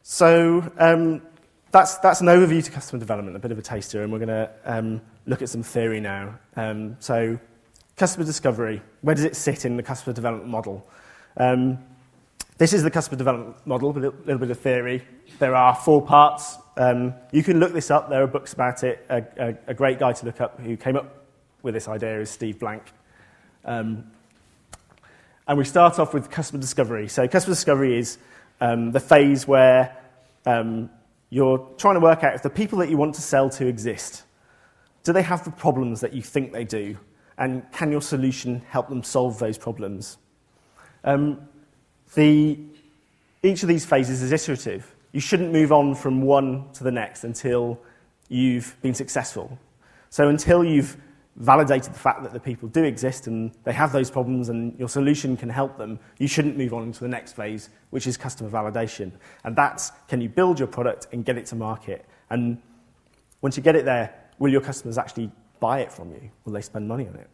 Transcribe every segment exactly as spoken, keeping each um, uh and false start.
So um, that's, that's an overview to customer development, a bit of a taster, and we're going to um, look at some theory now. Um, so customer discovery, where does it sit in the customer development model? Um, this is the customer development model, a little, little bit of theory. There are four parts. Um, you can look this up. There are books about it. A, a, a great guy to look up who came up with this idea is Steve Blank. Um, and we start off with customer discovery. So customer discovery is um, the phase where um, you're trying to work out if the people that you want to sell to exist. Do they have the problems that you think they do? And can your solution help them solve those problems? Um, the, each of these phases is iterative. You shouldn't move on from one to the next until you've been successful. So until you've validated the fact that the people do exist and they have those problems and your solution can help them, you shouldn't move on to the next phase, which is customer validation. And that's, can you build your product and get it to market? And once you get it there, will your customers actually buy it from you? Will they spend money on it?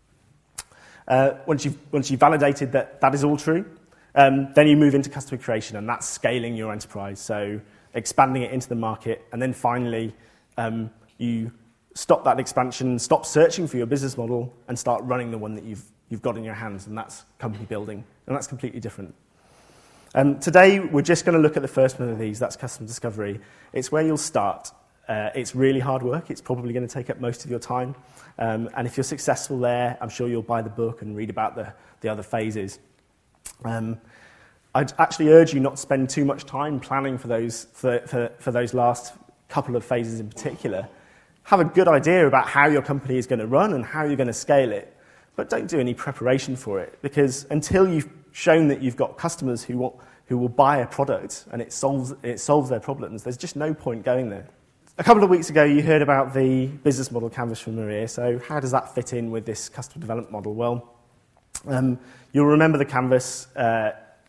Uh, once, you've, once you've validated that that is all true, um, then you move into customer creation, and that's scaling your enterprise, so expanding it into the market, and then finally um, you stop that expansion, stop searching for your business model, and start running the one that you've, you've got in your hands, and that's company building, and that's completely different. Um, today, we're just going to look at the first one of these, that's customer discovery. It's where you'll start. Uh, it's really hard work. It's probably going to take up most of your time. Um, and if you're successful there, I'm sure you'll buy the book and read about the, the other phases. Um, I'd actually urge you not to spend too much time planning for those, for, for, for those last couple of phases in particular. Have a good idea about how your company is going to run and how you're going to scale it, but don't do any preparation for it, because until you've shown that you've got customers who, want, who will buy a product and it solves, it solves their problems, there's just no point going there. A couple of weeks ago, you heard about the business model canvas from Maria. So how does that fit in with this customer development model? Well, um, you'll remember the canvas. Uh,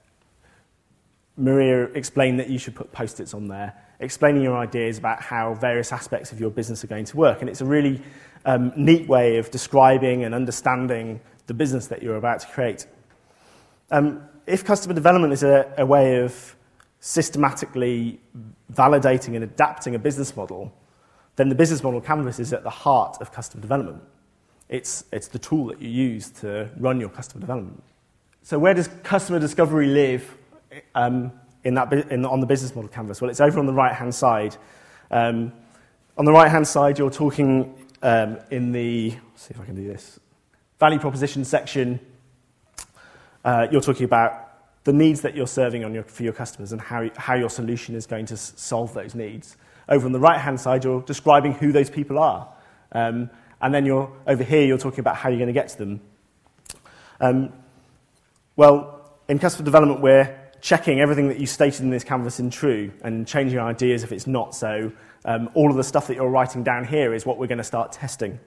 Maria explained that you should put post-its on there, explaining your ideas about how various aspects of your business are going to work. And it's a really um, neat way of describing and understanding the business that you're about to create. Um, if customer development is a, a way of systematically validating and adapting a business model, then the business model canvas is at the heart of customer development. It's, it's the tool that you use to run your customer development. So where does customer discovery live um, in that, in, on the business model canvas? Well, it's over on the right-hand side. Um, on the right-hand side, you're talking um, in the, let's see if I can do this, value proposition section. Uh, you're talking about the needs that you're serving on your, for your customers and how, how your solution is going to s- solve those needs. Over on the right-hand side, you're describing who those people are. Um, and then you're over here, you're talking about how you're going to get to them. Um, well, in customer development, we're checking everything that you stated in this canvas in true and changing ideas if it's not. So um, all of the stuff that you're writing down here is what we're going to start testing.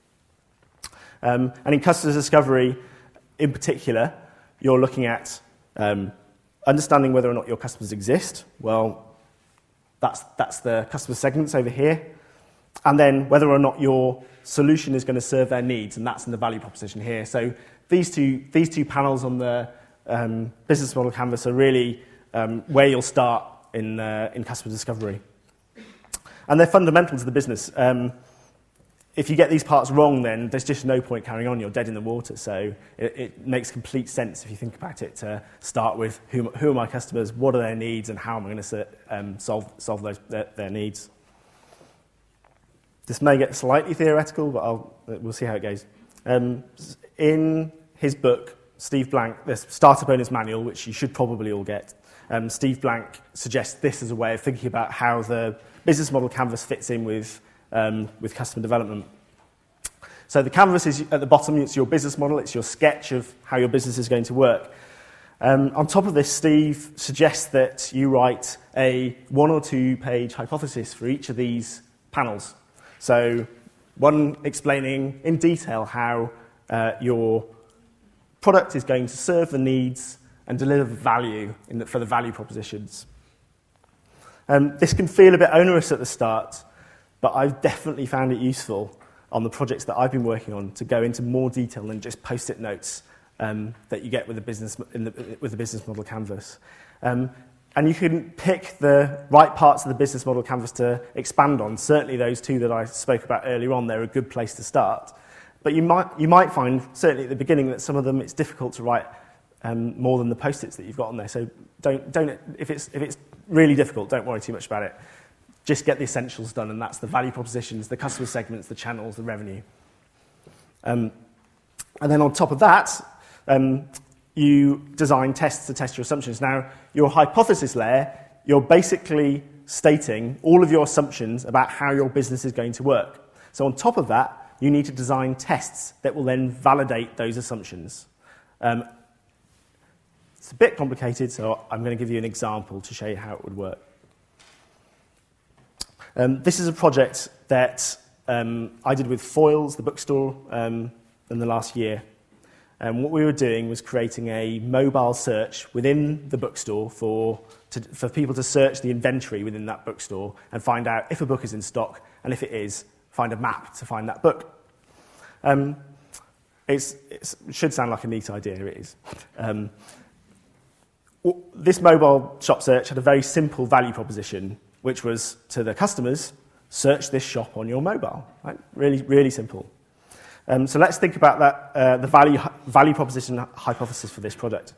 Um, and in customer discovery, in particular, you're looking at Um, understanding whether or not your customers exist. Well, that's, that's the customer segments over here. And then whether or not your solution is going to serve their needs, and that's in the value proposition here. So these two, these two panels on the um, business model canvas are really um, where you'll start in, uh, in customer discovery. And they're fundamental to the business. Um, If you get these parts wrong, then there's just no point carrying on. You're dead in the water. So it, it makes complete sense, if you think about it, to start with who, who are my customers, what are their needs, and how am I going to um, solve, solve those, their, their needs. This may get slightly theoretical, but I'll, we'll see how it goes. Um, in his book, Steve Blank, the Startup Owner's Manual, which you should probably all get, um, Steve Blank suggests this as a way of thinking about how the business model canvas fits in with Um, with customer development. So the canvas is at the bottom, it's your business model, it's your sketch of how your business is going to work. Um, on top of this, Steve suggests that you write a one or two page hypothesis for each of these panels. So one explaining in detail how uh, your product is going to serve the needs and deliver value in the, for the value propositions. Um, this can feel a bit onerous at the start, but I've definitely found it useful on the projects that I've been working on to go into more detail than just post-it notes um, that you get with the business in the, with the business model canvas. Um, and you can pick the right parts of the business model canvas to expand on. Certainly those two that I spoke about earlier on, they're a good place to start. But you might, you might find, certainly at the beginning, that some of them it's difficult to write um, more than the post-its that you've got on there. So don't, don't, if, it's, if it's really difficult, don't worry too much about it. Just get the essentials done, and that's the value propositions, the customer segments, the channels, the revenue. Um, and then on top of that, um, you design tests to test your assumptions. Now, your hypothesis layer, you're basically stating all of your assumptions about how your business is going to work. So on top of that, you need to design tests that will then validate those assumptions. Um, it's a bit complicated, so I'm going to give you an example to show you how it would work. Um, this is a project that um, I did with Foyles, the bookstore, um, in the last year. And what we were doing was creating a mobile search within the bookstore for, to, for people to search the inventory within that bookstore and find out if a book is in stock, and if it is, find a map to find that book. Um, it's, it's, it should sound like a neat idea, it is. Um, this mobile shop search had a very simple value proposition, which was to the customers, search this shop on your mobile. Right? Really, really simple. Um, so let's think about that, uh, the value, value proposition hypothesis for this project.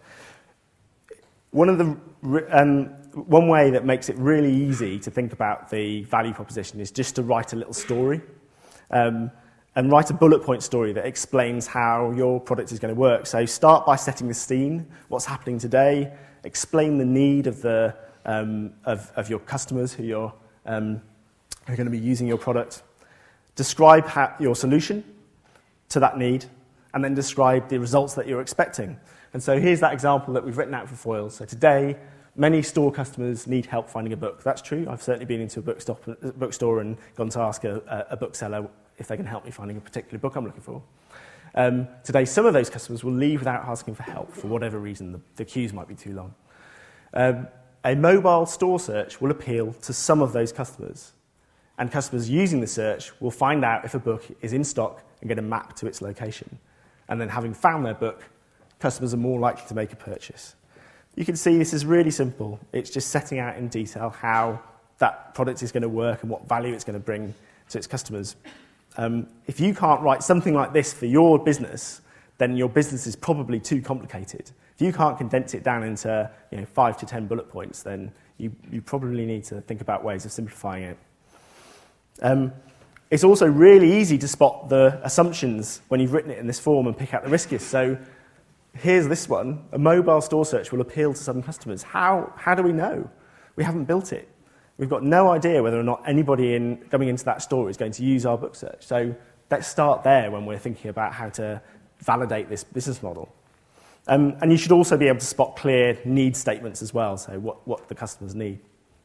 One, of the, um, one way that makes it really easy to think about the value proposition is just to write a little story. Um, and write a bullet point story that explains how your product is going to work. So start by setting the scene, what's happening today, explain the need of, the, um, of, of your customers who, you're, um, who are going to be using your product, describe how, your solution to that need, and then describe the results that you're expecting. And so here's that example that we've written out for Foyles. So today, many store customers need help finding a book. That's true. I've certainly been into a bookstore, bookstore and gone to ask a, a bookseller if they can help me finding a particular book I'm looking for. Um, today, some of those customers will leave without asking for help for whatever reason. The, the queues might be too long. Um, a mobile store search will appeal to some of those customers, and customers using the search will find out if a book is in stock and get a map to its location. And then having found their book, customers are more likely to make a purchase. You can see this is really simple. It's just setting out in detail how that product is going to work and what value it's going to bring to its customers. Um, if you can't write something like this for your business, then your business is probably too complicated. If you can't condense it down into you know, five to ten bullet points, then you, you probably need to think about ways of simplifying it. Um, it's also really easy to spot the assumptions when you've written it in this form and pick out the riskiest. So here's this one. A mobile store search will appeal to some customers. How, how do we know? We haven't built it. We've got no idea whether or not anybody in, coming into that store is going to use our book search. So let's start there when we're thinking about how to validate this business model. Um, and you should also be able to spot clear need statements as well, so what, what the customers need.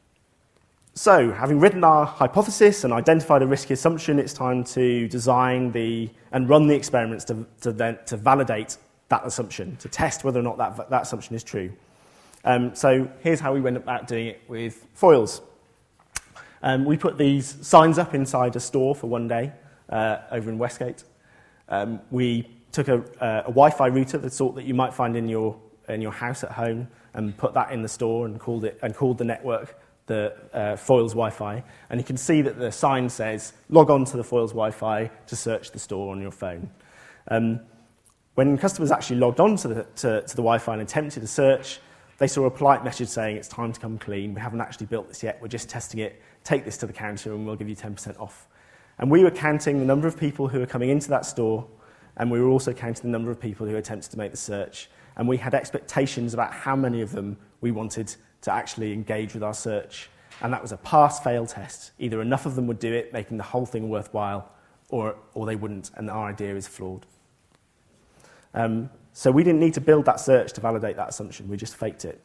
So, having written our hypothesis and identified a risky assumption, it's time to design the and run the experiments to, to, then, to validate that assumption, to test whether or not that, that assumption is true. Um, so here's how we went about doing it with Foyles. Um, we put these signs up inside a store for one day uh, over in Westgate. Um, we took a, uh, a Wi-Fi router, the sort that you might find in your in your house at home, and put that in the store and called it and called the network the uh, Foyles Wi-Fi. And you can see that the sign says log on to the Foyles Wi-Fi to search the store on your phone. Um, when customers actually logged on to the, to, to the Wi-Fi and attempted to search, they saw a polite message saying it's time to come clean. We haven't actually built this yet. We're just testing it. Take this to the counter and we'll give you ten percent off. And we were counting the number of people who were coming into that store, and we were also counting the number of people who attempted to make the search. And we had expectations about how many of them we wanted to actually engage with our search. And that was a pass-fail test. Either enough of them would do it, making the whole thing worthwhile, or, or they wouldn't, and our idea is flawed. Um, so we didn't need to build that search to validate that assumption. We just faked it.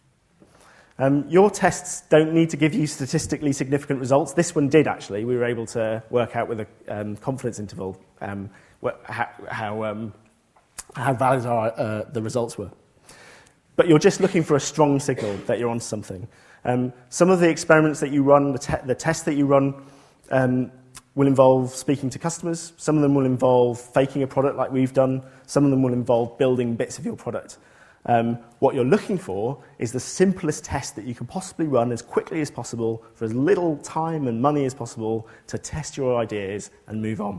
Um, your tests don't need to give you statistically significant results. This one did, actually. We were able to work out with a um, confidence interval um, how, how, um, how valid our, uh, the results were. But you're just looking for a strong signal that you're on something. Um, some of the experiments that you run, the, te the tests that you run, um, will involve speaking to customers. Some of them will involve faking a product like we've done. Some of them will involve building bits of your product. Um, what you're looking for is the simplest test that you can possibly run as quickly as possible for as little time and money as possible to test your ideas and move on.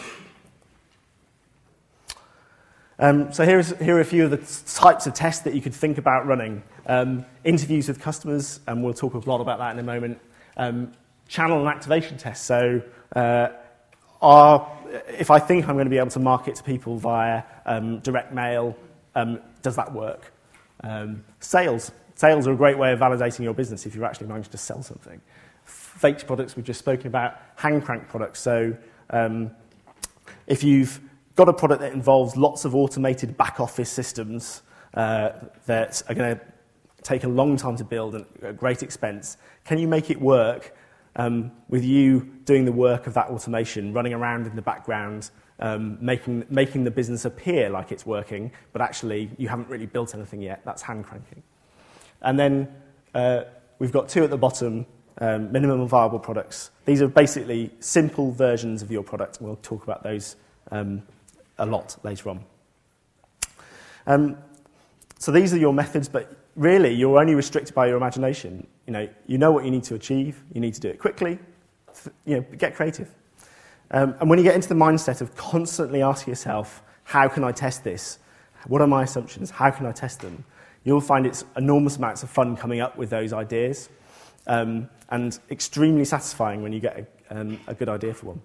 Um, so here's, here are a few of the types of tests that you could think about running. Um, interviews with customers, and we'll talk a lot about that in a moment. Um, channel and activation tests. So uh, are, if I think I'm going to be able to market to people via um, direct mail, um, does that work? Um, sales. Sales are a great way of validating your business if you've actually managed to sell something. Faked products, we've just spoken about. Hand crank products. So um, if you've got a product that involves lots of automated back office systems uh, that are going to take a long time to build and at great expense, can you make it work um, with you doing the work of that automation, running around in the background, um, making, making the business appear like it's working, but actually you haven't really built anything yet? That's hand cranking. And then uh, we've got two at the bottom, um, minimum viable products. These are basically simple versions of your product, and we'll talk about those um, a lot later on. Um, so these are your methods, but really you're only restricted by your imagination. You know, you know what you need to achieve, you need to do it quickly, you know, get creative. Um, and when you get into the mindset of constantly asking yourself, how can I test this? What are my assumptions? How can I test them? You'll find it's enormous amounts of fun coming up with those ideas, um, and extremely satisfying when you get a, um, a good idea for one.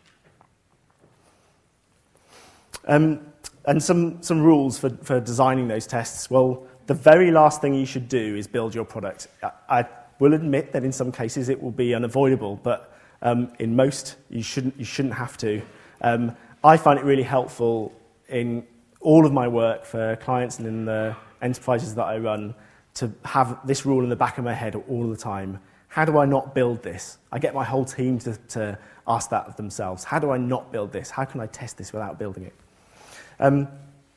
Um, and some, some rules for, for designing those tests. Well, the very last thing you should do is build your product. I, I will admit that in some cases it will be unavoidable, but um, in most you shouldn't, you shouldn't have to. Um, I find it really helpful in all of my work for clients and in the enterprises that I run to have this rule in the back of my head all the time. How do I not build this? I get my whole team to, to ask that of themselves. How do I not build this? How can I test this without building it? Um,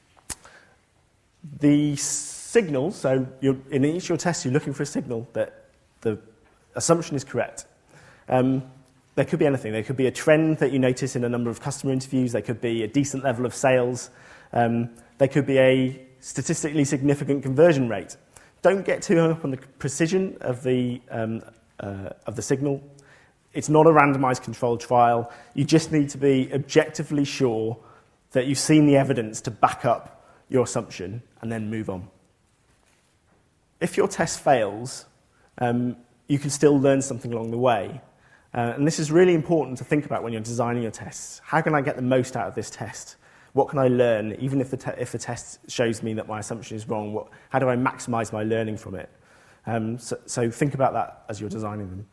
the signal, so you're, in each of your tests you're looking for a signal that the assumption is correct. Um, there could be anything. There could be a trend that you notice in a number of customer interviews. There could be a decent level of sales. Um, there could be a statistically significant conversion rate. Don't get too hung up on the precision of the, um, uh, of the signal. It's not a randomized controlled trial. You just need to be objectively sure that you've seen the evidence to back up your assumption and then move on. If your test fails, um, you can still learn something along the way. Uh, and this is really important to think about when you're designing your tests. How can I get the most out of this test? What can I learn, even if the, te- if the test shows me that my assumption is wrong? What, how do I maximize my learning from it? Um, so, so think about that as you're designing them.